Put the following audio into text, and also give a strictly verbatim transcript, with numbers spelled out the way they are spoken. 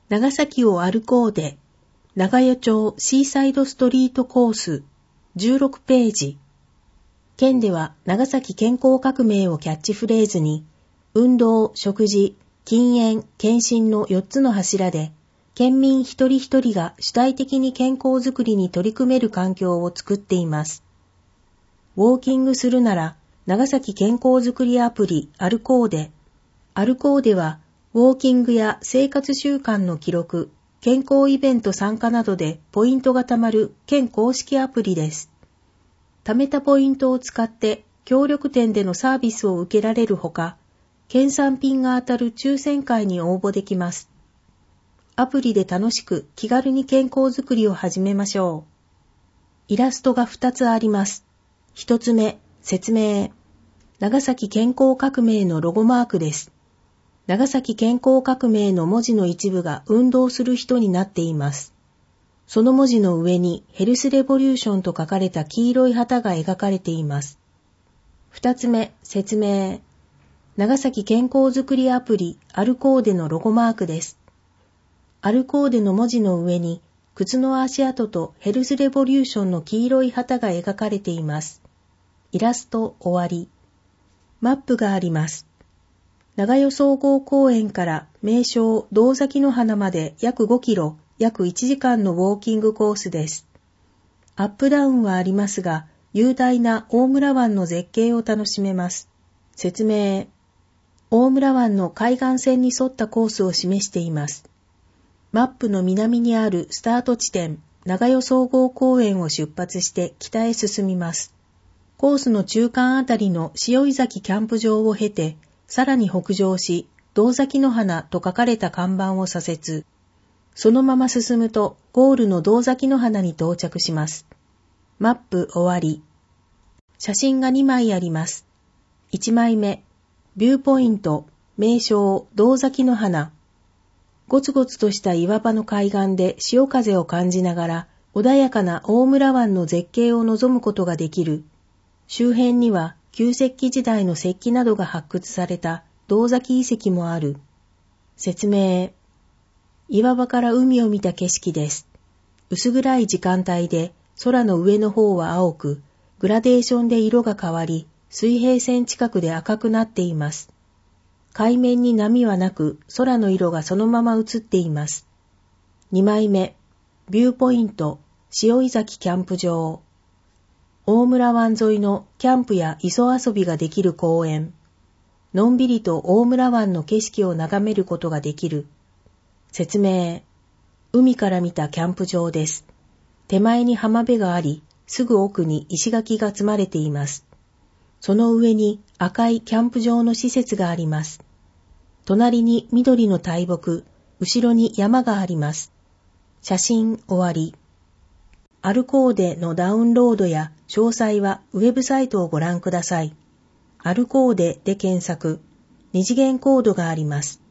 長崎を歩こうで、長与町シーサイドストリートコース、じゅうろくページ。県では長崎健康革命をキャッチフレーズに、運動、食事、禁煙、検診のよっつの柱で、県民一人一人が主体的に健康づくりに取り組める環境を作っています。ウォーキングするなら、長崎健康づくりアプリ歩こうで。歩こうでは、ウォーキングや生活習慣の記録、健康イベント参加などでポイントが貯まる県公式アプリです。貯めたポイントを使って協力店でのサービスを受けられるほか、県産品が当たる抽選会に応募できます。アプリで楽しく気軽に健康づくりを始めましょう。イラストがふたつあります。ひとつめ、説明。長崎健康革命のロゴマークです。長崎健康革命の文字の一部が運動する人になっています。その文字の上にヘルスレボリューションと書かれた黄色い旗が描かれています。二つ目、説明。長崎健康づくりアプリ歩こうでのロゴマークです。歩こうでの文字の上に靴の足跡とヘルスレボリューションの黄色い旗が描かれています。イラスト終わり。マップがあります。長与総合公園から名勝堂崎の花まで約ごキロ、約いちじかんのウォーキングコースです。アップダウンはありますが、雄大な大村湾の絶景を楽しめます。説明。大村湾の海岸線に沿ったコースを示しています。マップの南にあるスタート地点、長与総合公園を出発して北へ進みます。コースの中間あたりの塩井崎キャンプ場を経て、さらに北上し、堂崎の花と書かれた看板を左折。そのまま進むと、ゴールの堂崎の花に到着します。マップ終わり。写真がにまいあります。いちまいめ、ビューポイント、名勝、堂崎の花。ゴツゴツとした岩場の海岸で潮風を感じながら、穏やかな大村湾の絶景を望むことができる。周辺には、旧石器時代の石器などが発掘された堂崎遺跡もある。説明。岩場から海を見た景色です。薄暗い時間帯で空の上の方は青く、グラデーションで色が変わり、水平線近くで赤くなっています。海面に波はなく、空の色がそのまま映っています。にまいめ、ビューポイント、塩井崎キャンプ場。大村湾沿いのキャンプや磯遊びができる公園。のんびりと大村湾の景色を眺めることができる。説明。海から見たキャンプ場です。手前に浜辺があり、すぐ奥に石垣が積まれています。その上に赤いキャンプ場の施設があります。隣に緑の大木、後ろに山があります。写真終わり。歩こうでのダウンロードや詳細はウェブサイトをご覧ください。歩こうでで検索。二次元コードがあります。